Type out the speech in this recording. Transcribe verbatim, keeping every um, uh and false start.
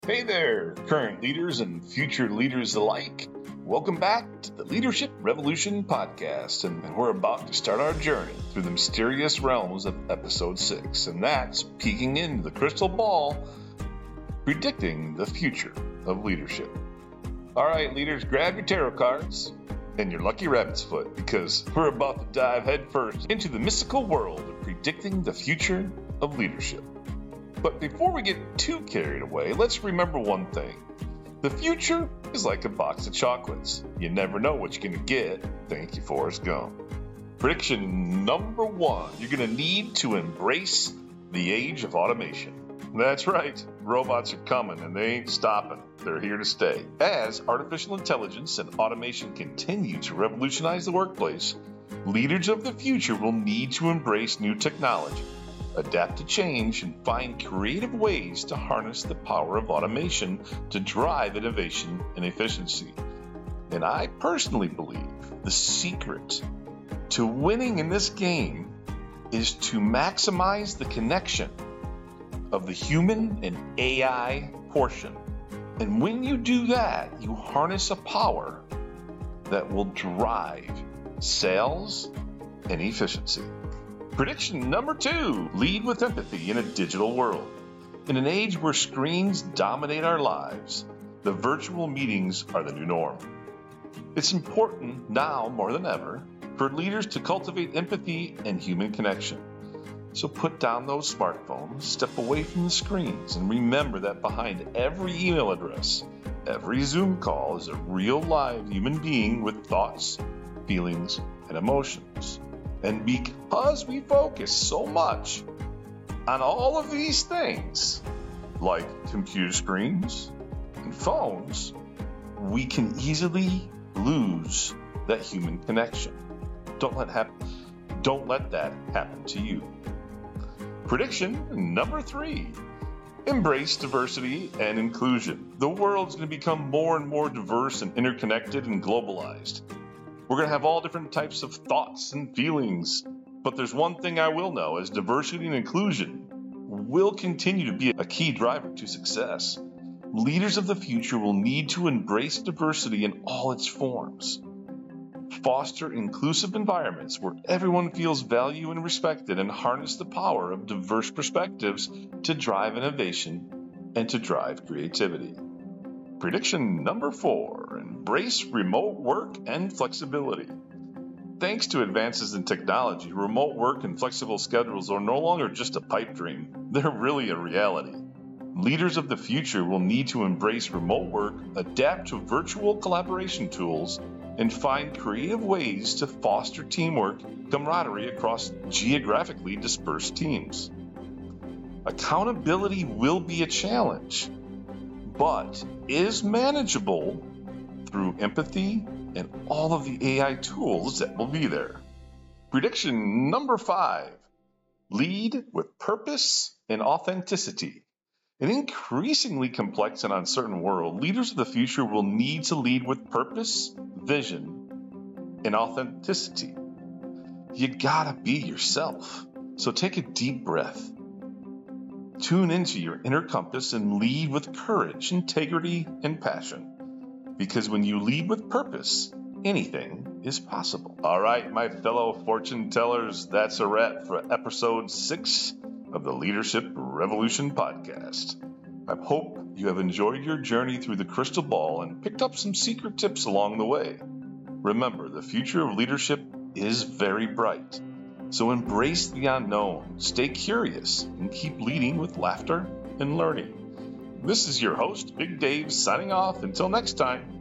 Hey there, current leaders and future leaders alike. Welcome back to the Leadership Revolution podcast, and we're about to start our journey through the mysterious realms of episode six, and that's peeking into the crystal ball, predicting the future of leadership. All right, leaders, grab your tarot cards and your lucky rabbit's foot, because we're about to dive headfirst into the mystical world of predicting the future of leadership. But before we get too carried away, let's remember one thing. The future is like a box of chocolates. You never know what you're going to get. Thank you, Forrest Gump. Prediction number one, you're going to need to embrace the age of automation. That's right, robots are coming and they ain't stopping. They're here to stay. As artificial intelligence and automation continue to revolutionize the workplace, leaders of the future will need to embrace new technology, adapt to change, and find creative ways to harness the power of automation to drive innovation and efficiency. And I personally believe the secret to winning in this game is to maximize the connection of the human and A I portion. And when you do that, you harness a power that will drive sales and efficiency. Prediction number two, lead with empathy in a digital world. In an age where screens dominate our lives, the virtual meetings are the new norm. It's important now more than ever for leaders to cultivate empathy and human connection. So put down those smartphones, step away from the screens, and remember that behind every email address, every Zoom call is a real live human being with thoughts, feelings, and emotions. And because we focus so much on all of these things, like computer screens and phones, we can easily lose that human connection. Don't let happen. Don't let that happen to you. Prediction number three, embrace diversity and inclusion. The world's going to become more and more diverse and interconnected and globalized. We're going to have all different types of thoughts and feelings, but there's one thing I will know, is diversity and inclusion will continue to be a key driver to success. Leaders of the future will need to embrace diversity in all its forms. Foster inclusive environments where everyone feels valued and respected, and harness the power of diverse perspectives to drive innovation and to drive creativity. Prediction number four, embrace remote work and flexibility. Thanks to advances in technology, remote work and flexible schedules are no longer just a pipe dream. They're really a reality. Leaders of the future will need to embrace remote work, adapt to virtual collaboration tools, and find creative ways to foster teamwork, camaraderie across geographically dispersed teams. Accountability will be a challenge, but is manageable through empathy and all of the A I tools that will be there. Prediction number five, lead with purpose and authenticity. In an increasingly complex and uncertain world, leaders of the future will need to lead with purpose, vision, and authenticity. You gotta be yourself. So take a deep breath. Tune into your inner compass and lead with courage, integrity, and passion. Because when you lead with purpose, anything is possible. All right, my fellow fortune tellers, that's a wrap for episode six of the Leadership Revolution podcast. I hope you have enjoyed your journey through the crystal ball and picked up some secret tips along the way. Remember, the future of leadership is very bright. So embrace the unknown, stay curious, and keep leading with laughter and learning. This is your host, Big Dave, signing off. Until next time.